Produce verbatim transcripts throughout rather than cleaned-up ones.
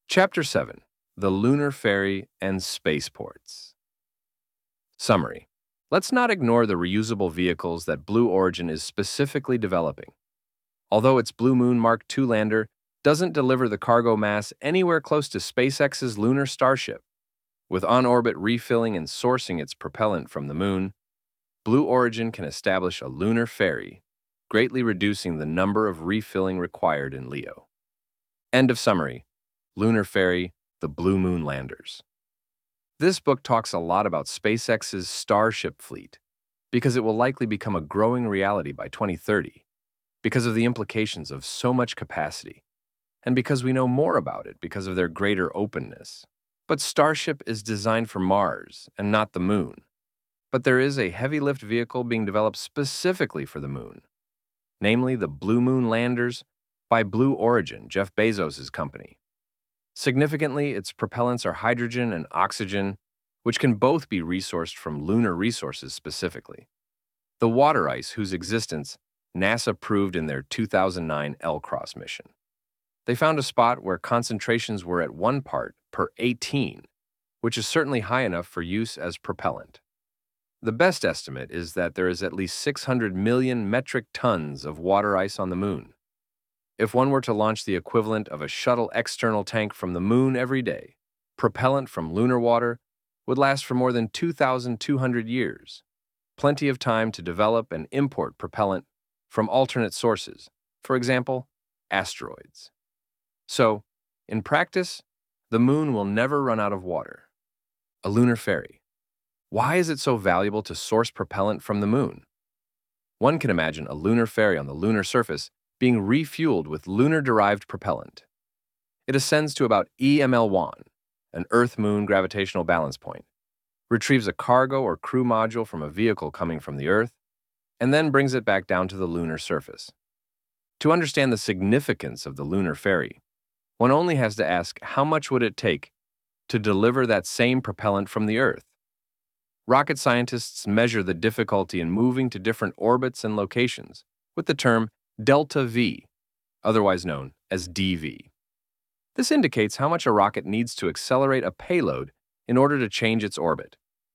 Chapter seven. The Lunar Ferry and Spaceports. Summary. Let's not ignore the reusable vehicles that Blue Origin is specifically developing. Although its Blue Moon Mark two lander doesn't deliver the cargo mass anywhere close to SpaceX's Lunar Starship, with on-orbit refilling and sourcing its propellant from the Moon, Blue Origin can establish a lunar ferry, greatly reducing the number of refilling required in LEO. End of summary. Lunar Ferry, the Blue Moon Landers. This book talks a lot about SpaceX's Starship fleet, because it will likely become a growing reality by twenty thirty, because of the implications of so much capacity, and because we know more about it because of their greater openness. But Starship is designed for Mars and not the Moon. But there is a heavy lift vehicle being developed specifically for the Moon, namely the Blue Moon Landers by Blue Origin, Jeff Bezos' company. Significantly, its propellants are hydrogen and oxygen, which can both be resourced from lunar resources specifically. The water ice, whose existence NASA proved in their two thousand nine L-CROSS mission. They found a spot where concentrations were at one part per eighteen, which is certainly high enough for use as propellant. The best estimate is that there is at least six hundred million metric tons of water ice on the Moon. If one were to launch the equivalent of a shuttle external tank from the Moon every day, propellant from lunar water would last for more than two thousand two hundred years, plenty of time to develop and import propellant from alternate sources, for example, asteroids. So, in practice, the Moon will never run out of water. A lunar ferry. Why is it so valuable to source propellant from the Moon? One can imagine a lunar ferry on the lunar surface being refueled with lunar-derived propellant. It ascends to about E M L one, an Earth-Moon gravitational balance point, retrieves a cargo or crew module from a vehicle coming from the Earth, and then brings it back down to the lunar surface. To understand the significance of the lunar ferry, one only has to ask how much would it take to deliver that same propellant from the Earth? Rocket scientists measure the difficulty in moving to different orbits and locations with the term delta V, otherwise known as D V. This indicates how much a rocket needs to accelerate a payload in order to change its orbit.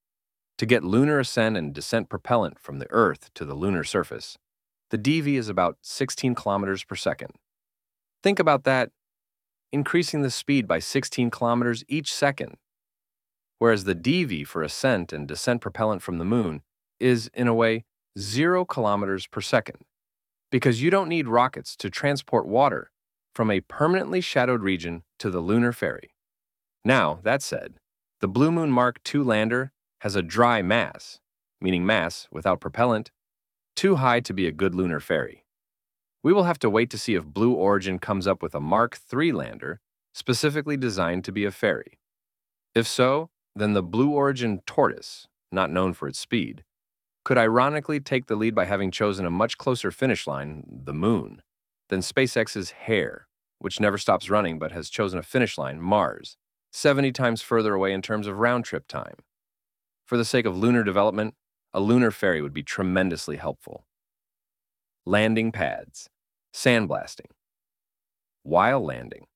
To get lunar ascent and descent propellant from the Earth to the lunar surface, the D V is about sixteen kilometers per second. Think about that, increasing the speed by sixteen kilometers each second, whereas the D V for ascent and descent propellant from the Moon is, in a way, zero kilometers per second, because you don't need rockets to transport water from a permanently shadowed region to the lunar ferry. Now, that said, the Blue Moon Mark two lander has a dry mass, meaning mass without propellant, too high to be a good lunar ferry. We will have to wait to see if Blue Origin comes up with a Mark three lander specifically designed to be a ferry. If so, then the Blue Origin Tortoise, not known for its speed, could ironically take the lead by having chosen a much closer finish line, the Moon, than SpaceX's Hare, which never stops running but has chosen a finish line, Mars, seventy times further away in terms of round-trip time. For the sake of lunar development, a lunar ferry would be tremendously helpful. Landing pads. Sandblasting. While landing.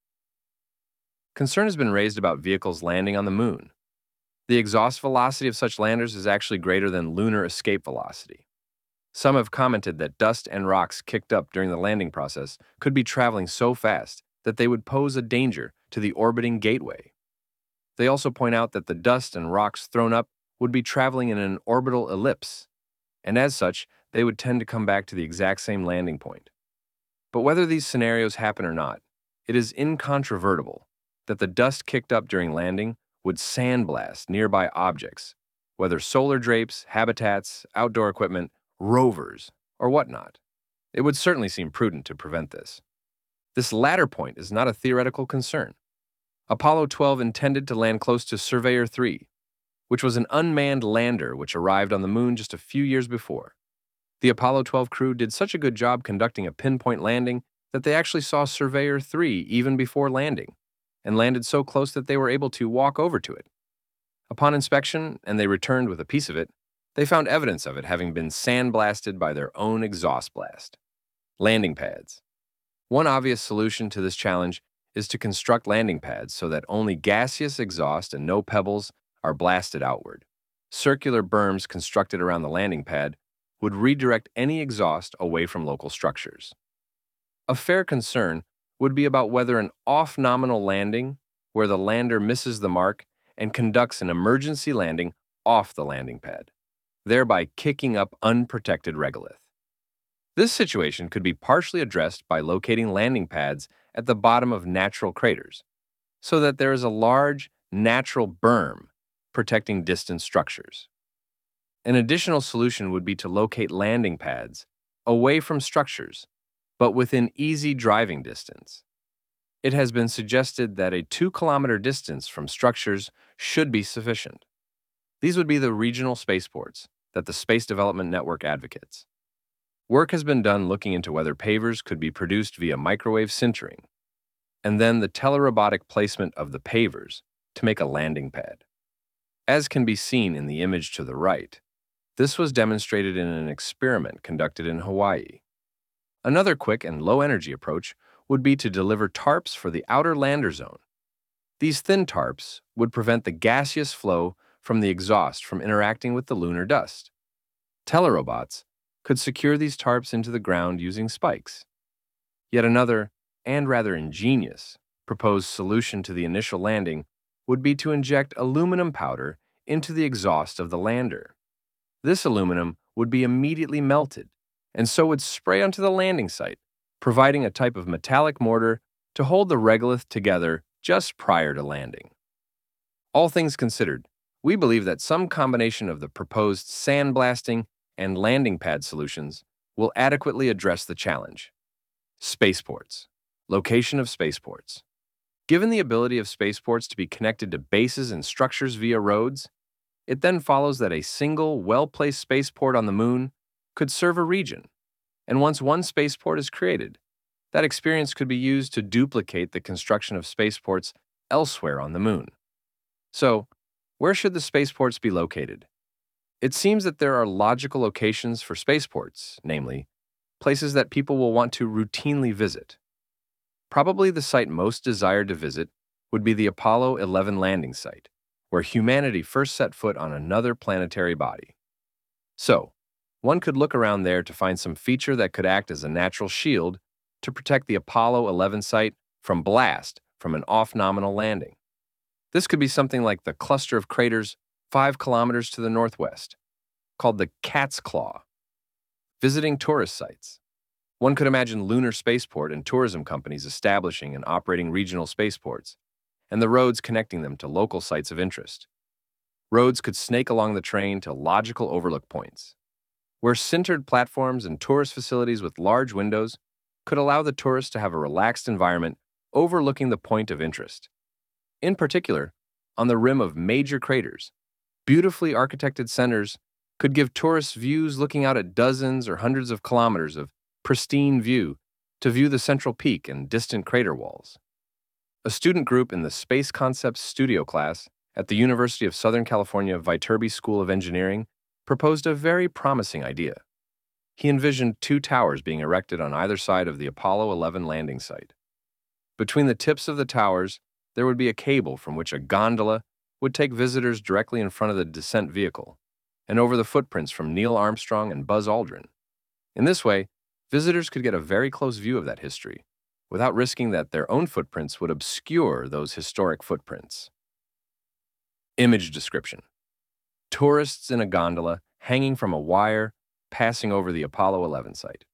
Concern has been raised about vehicles landing on the Moon. The exhaust velocity of such landers is actually greater than lunar escape velocity. Some have commented that dust and rocks kicked up during the landing process could be traveling so fast that they would pose a danger to the orbiting gateway. They also point out that the dust and rocks thrown up would be traveling in an orbital ellipse, and as such, they would tend to come back to the exact same landing point. But whether these scenarios happen or not, it is incontrovertible that the dust kicked up during landing would sandblast nearby objects, whether solar drapes, habitats, outdoor equipment, rovers, or whatnot. It would certainly seem prudent to prevent this. This latter point is not a theoretical concern. Apollo twelve intended to land close to Surveyor three, which was an unmanned lander which arrived on the Moon just a few years before. The Apollo twelve crew did such a good job conducting a pinpoint landing that they actually saw Surveyor three even before landing, and landed so close that they were able to walk over to it. Upon inspection, and they returned with a piece of it, they found evidence of it having been sandblasted by their own exhaust blast. Landing pads. One obvious solution to this challenge is to construct landing pads so that only gaseous exhaust and no pebbles are blasted outward. Circular berms constructed around the landing pad would redirect any exhaust away from local structures. A fair concern would be about whether an off-nominal landing, where the lander misses the mark and conducts an emergency landing off the landing pad, thereby kicking up unprotected regolith. This situation could be partially addressed by locating landing pads at the bottom of natural craters, so that there is a large natural berm protecting distant structures. An additional solution would be to locate landing pads away from structures, but within easy driving distance. It has been suggested that a two-kilometer distance from structures should be sufficient. These would be the regional spaceports that the Space Development Network advocates. Work has been done looking into whether pavers could be produced via microwave sintering, and then the telerobotic placement of the pavers to make a landing pad. As can be seen in the image to the right, this was demonstrated in an experiment conducted in Hawaii. Another quick and low-energy approach would be to deliver tarps for the outer lander zone. These thin tarps would prevent the gaseous flow from the exhaust from interacting with the lunar dust. Telerobots could secure these tarps into the ground using spikes. Yet another, and rather ingenious, proposed solution to the initial landing would be to inject aluminum powder into the exhaust of the lander. This aluminum would be immediately melted, and so would spray onto the landing site, providing a type of metallic mortar to hold the regolith together just prior to landing. All things considered, we believe that some combination of the proposed sandblasting and landing pad solutions will adequately address the challenge. Spaceports. Location of spaceports. Given the ability of spaceports to be connected to bases and structures via roads, it then follows that a single, well-placed spaceport on the Moon could serve a region, and once one spaceport is created, that experience could be used to duplicate the construction of spaceports elsewhere on the Moon. So, where should the spaceports be located? It seems that there are logical locations for spaceports, namely, places that people will want to routinely visit. Probably the site most desired to visit would be the Apollo eleven landing site, where humanity first set foot on another planetary body. So, one could look around there to find some feature that could act as a natural shield to protect the Apollo eleven site from blast from an off-nominal landing. This could be something like the cluster of craters five kilometers to the northwest, called the Cat's Claw. Visiting tourist sites. One could imagine lunar spaceport and tourism companies establishing and operating regional spaceports, and the roads connecting them to local sites of interest. Roads could snake along the terrain to logical overlook points, where sintered platforms and tourist facilities with large windows could allow the tourist to have a relaxed environment overlooking the point of interest. In particular, on the rim of major craters, beautifully architected centers could give tourists views looking out at dozens or hundreds of kilometers of pristine view to view the central peak and distant crater walls. A student group in the Space Concepts Studio class at the University of Southern California Viterbi School of Engineering proposed a very promising idea. He envisioned two towers being erected on either side of the Apollo eleven landing site. Between the tips of the towers, there would be a cable from which a gondola would take visitors directly in front of the descent vehicle and over the footprints from Neil Armstrong and Buzz Aldrin. In this way, visitors could get a very close view of that history without risking that their own footprints would obscure those historic footprints. Image description. Tourists in a gondola hanging from a wire passing over the Apollo eleven site.